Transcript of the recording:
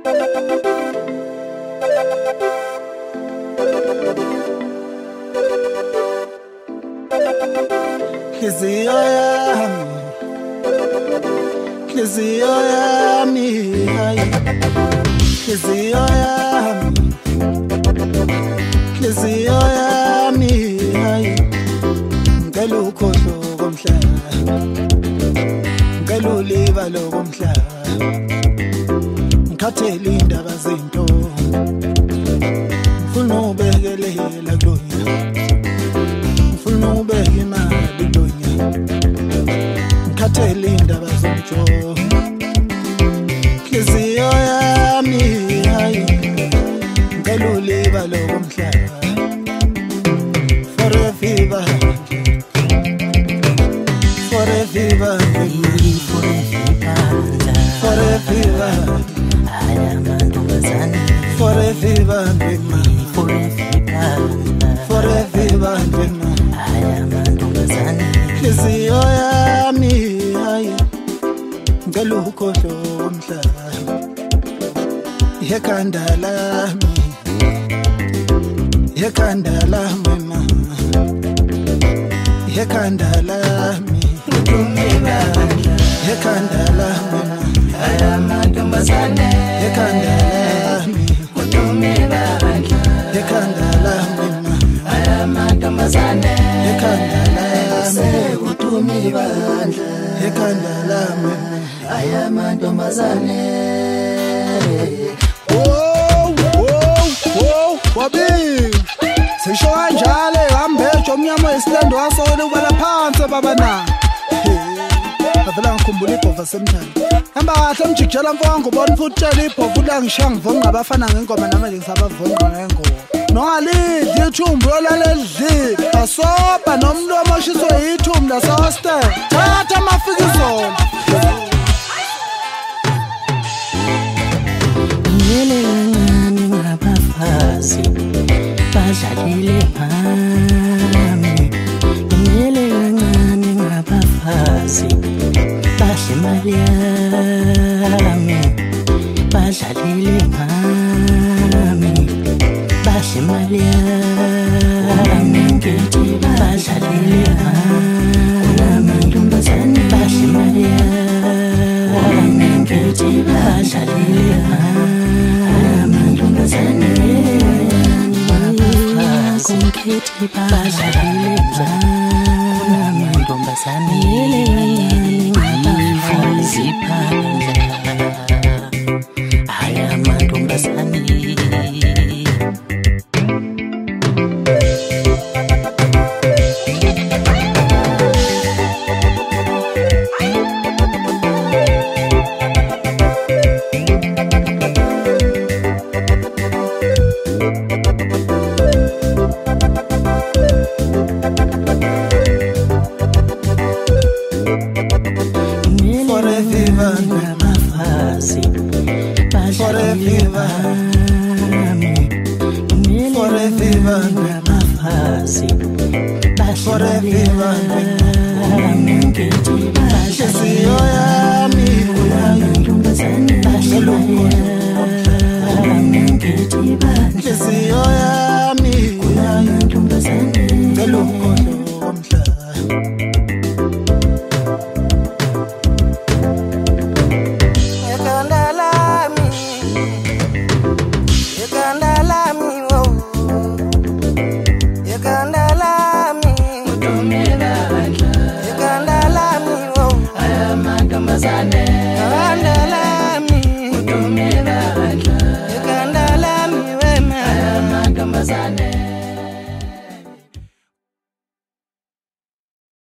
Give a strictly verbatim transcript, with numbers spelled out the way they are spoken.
Nhliziyo yami, nhliziyo yami, nhliziyo yami, nhliziyo yami, ngicela ukhohlo komhlaba, ngicela ulibalo komhlaba, ngikhathele indaba zinto, ngifuna ubekelela kuloya, ngifuna ubeka imali kuloya, ngikhathele indaba zonto, nhliziyo yami, ngicela ulibalo komhlaba, forever, forever, forever, ayamantombazane, forever, forever, ayamantombazane, nhliziyo yami, ngicela ukhohlo komhlaba, ikhanda lami, ikhanda lami ma, ikhanda lami, ikhanda lami ma, ayamantombazane, ikhanda lami, ikhanda lami ma, ayamantombazane, ikhanda lami, ikhanda lami, ayamantombazane. Oh, oh, oh, wabi sisho kanjalo ehambesho omnyama wesilendo wasole ubala phansi baba na avela ngikhumbula ibhovu semthani hamba kahle mjikijela mfongo ubona futhi tshela ibhovu la ngishiya ngivonqa abafana ngengoma nami nje ngisabavonqa ngengoma nongalidli ithumbu yolaleli asoba nomlomo oshiswe ithumbu lasostel thatha amafikizolo Fasi badlalile ngami ngiyele kancane ngabafasi bahle imali yami badlalile ngami bahle imali yami ngithi badlalile ngami amantombazane bahle imali yami ngithi badlalile amantombazane kumkhethi badlalile amantombazane ngiziphandla aya amantombazane Amantombazane